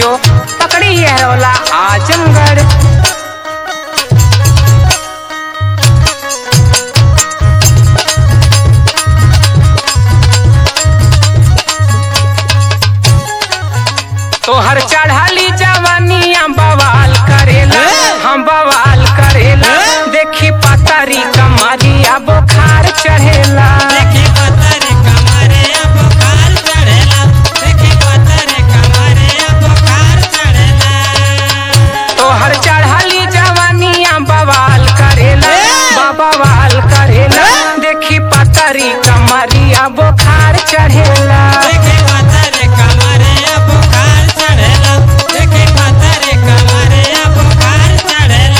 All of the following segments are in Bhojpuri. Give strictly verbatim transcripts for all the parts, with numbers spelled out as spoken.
साथियों, पकड़ी है रौला आजमगढ़। तोहर चढ़ाली जवानिया बवाल करेला, हम बवाल करेला। देखी पतरी कमरिया बुखार चढ़ेला, देखी पतरी कमरिया बुखार चढ़ेला, देखी पतरी कमरिया बुखार चढ़ेला। तोहर चढ़ाली जवानिया बवाल करेला, बवाल करेला। देखी पतरी कमरिया बुखार चढ़ेला, देखी पतरी कमरिया बुखार चढ़ेला, देखी पतरी कमरिया बुखार चढ़ेला।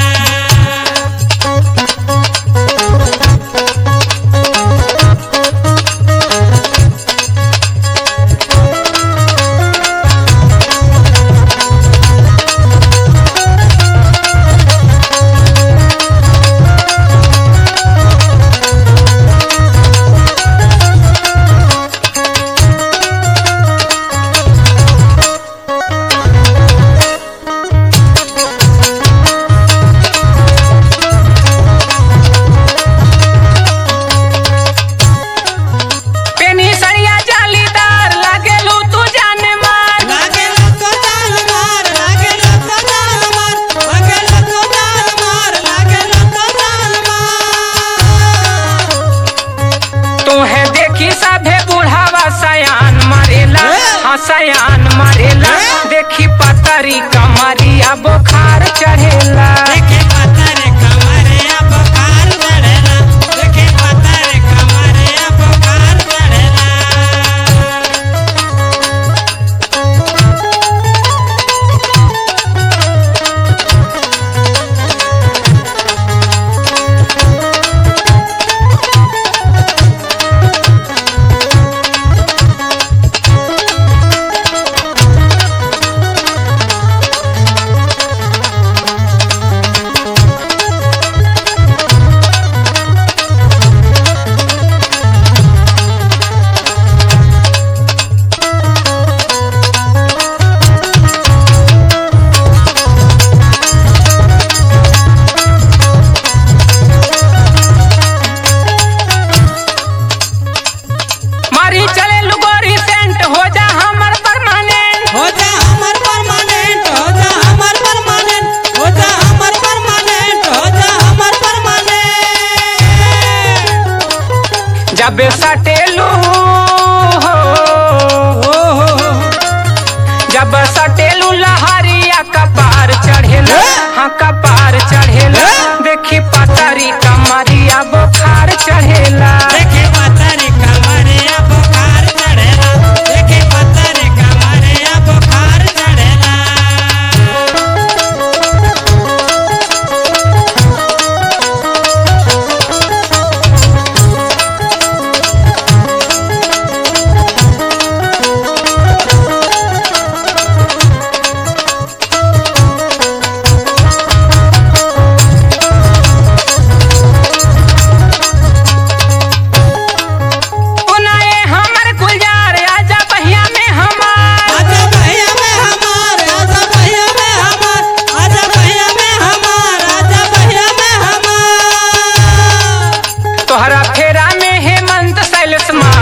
सयान मरेला, देखी पतरी कमरिया बुखार चढ़ेला, देखी पतरी कमरिया बुखार चढ़ेला, देखी पतरी कमरिया बुखार चढ़ेला। जब सटेलू जब सटेलू लहरिया कपार चढ़ेला, हाँ कपार चढ़ेला। देखी पतरी कमरिया बुखार चढ़ेला, देखी पतरी कमरिया बुखार चढ़ेला, देखी पतरी कमरिया बुखार चढ़ेला। तोहरा फेरा में हेमंत शैलेश